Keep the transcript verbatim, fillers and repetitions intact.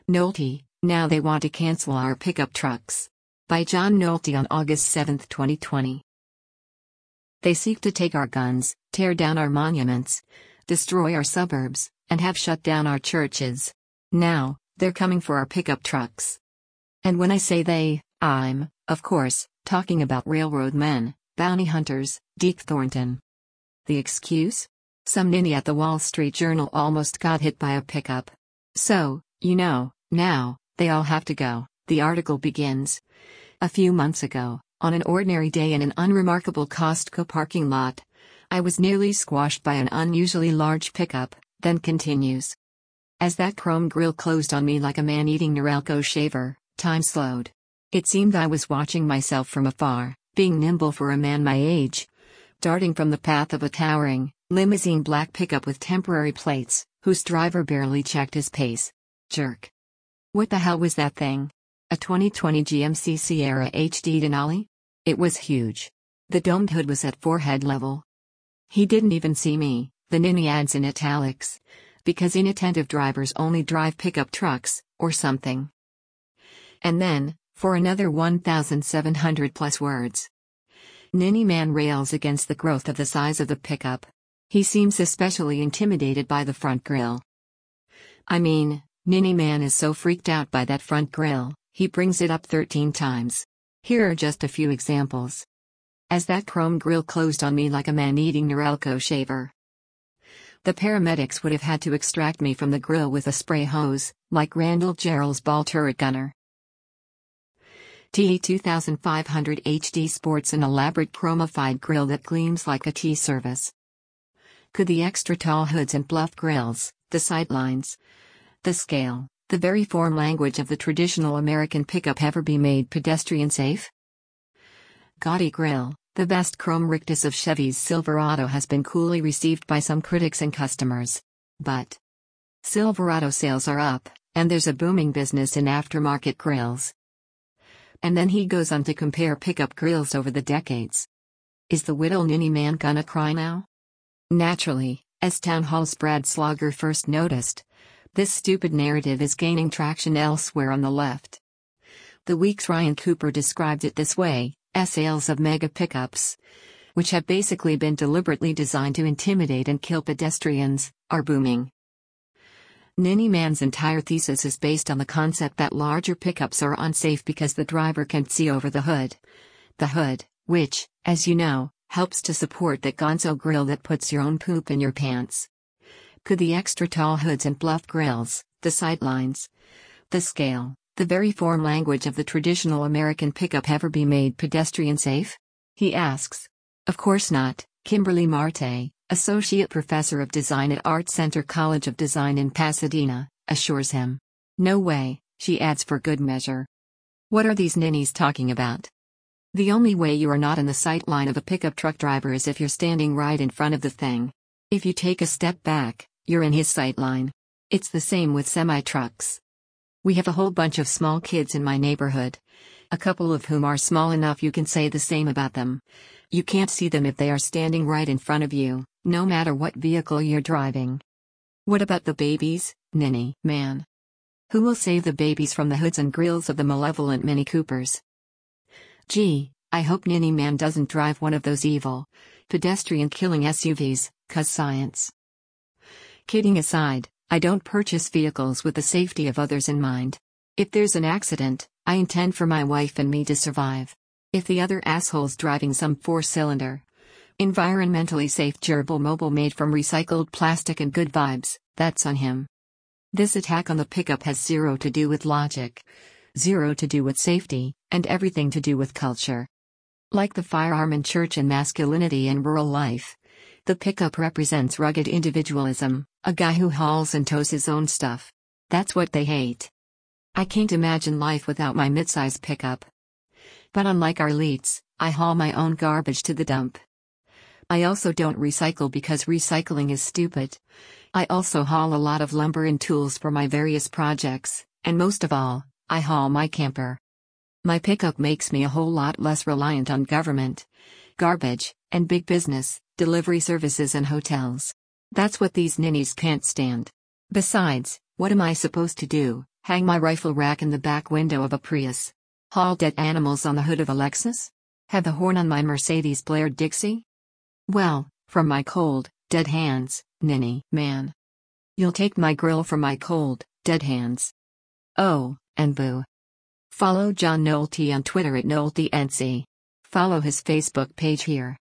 Nolte, now they want to cancel our pickup trucks. By John Nolte on August seventh, twenty twenty. They seek to take our guns, tear down our monuments, destroy our suburbs, and have shut down our churches. Now, they're coming for our pickup trucks. And when I say they, I'm, of course, talking about railroad men, bounty hunters, Deke Thornton. The excuse? Some ninny at the Wall Street Journal almost got hit by a pickup. So, you know, now, they all have to go. The article begins. A few months ago, on an ordinary day in an unremarkable Costco parking lot, I was nearly squashed by an unusually large pickup, then continues. As that chrome grille closed on me like a man-eating Norelco shaver, time slowed. It seemed I was watching myself from afar, being nimble for a man my age. Darting from the path of a towering, limousine black pickup with temporary plates, whose driver barely checked his pace. Jerk. What the hell was that thing? A twenty twenty G M C Sierra H D Denali? It was huge. The domed hood was at forehead level. He didn't even see me, the ninny adds in italics. Because inattentive drivers only drive pickup trucks, or something. And then, for another one thousand seven hundred plus words. Ninny man rails against the growth of the size of the pickup. He seems especially intimidated by the front grille. I mean, Ninny man is so freaked out by that front grille, he brings it up thirteen times. Here are just a few examples. As that chrome grille closed on me like a man-eating Norelco shaver. The paramedics would have had to extract me from the grille with a spray hose, like Randall Jarrell's ball turret gunner. T E twenty-five hundred H D sports an elaborate chromified grille that gleams like a tea service. Could the extra tall hoods and bluff grilles, the sightlines, the scale, the very form language of the traditional American pickup ever be made pedestrian safe? Gaudy grille, the best chrome rictus of Chevy's Silverado has been coolly received by some critics and customers. But Silverado sales are up, and there's a booming business in aftermarket grilles. And then he goes on to compare pickup grilles over the decades. Is the Whittle ninny man gonna cry now? Naturally, as Town Hall's Brad Slaughter first noticed, this stupid narrative is gaining traction elsewhere on the left. The Week's Ryan Cooper described it this way: sales of mega pickups, which have basically been deliberately designed to intimidate and kill pedestrians, are booming. Ninny man's entire thesis is based on the concept that larger pickups are unsafe because the driver can't see over the hood. The hood, which, as you know, helps to support that gonzo grille that puts your own poop in your pants. Could the extra tall hoods and bluff grilles, the sightlines, the scale, the very form language of the traditional American pickup ever be made pedestrian safe? He asks. Of course not, Kimberly Marte, Associate Professor of Design at Art Center College of Design in Pasadena, assures him. No way, she adds for good measure. What are these ninnies talking about? The only way you are not in the sight line of a pickup truck driver is if you're standing right in front of the thing. If you take a step back, you're in his sight line. It's the same with semi-trucks. We have a whole bunch of small kids in my neighborhood. A couple of whom are small enough you can say the same about them. You can't see them if they are standing right in front of you, no matter what vehicle you're driving. What about the babies, ninny man? Who will save the babies from the hoods and grilles of the malevolent Mini Coopers? Gee, I hope ninny man doesn't drive one of those evil, pedestrian-killing S U Vs, 'cause science. Kidding aside, I don't purchase vehicles with the safety of others in mind. If there's an accident, I intend for my wife and me to survive. If the other asshole's driving some four-cylinder, environmentally safe gerbil mobile made from recycled plastic and good vibes, that's on him. This attack on the pickup has zero to do with logic, zero to do with safety, and everything to do with culture. Like the firearm in church and masculinity in rural life, the pickup represents rugged individualism, a guy who hauls and tows his own stuff. That's what they hate. I can't imagine life without my midsize pickup. But unlike our elites, I haul my own garbage to the dump. I also don't recycle because recycling is stupid. I also haul a lot of lumber and tools for my various projects, and most of all, I haul my camper. My pickup makes me a whole lot less reliant on government, garbage, and big business, delivery services and hotels. That's what these ninnies can't stand. Besides, what am I supposed to do, Hang my rifle rack in the back window of a Prius. Haul dead animals on the hood of a Lexus? Have the horn on my Mercedes blared Dixie? Well, from my cold, dead hands, ninny man. You'll take my grill from my cold, dead hands. Oh, and boo. Follow John Nolte on Twitter at NolteNC. Follow his Facebook page here.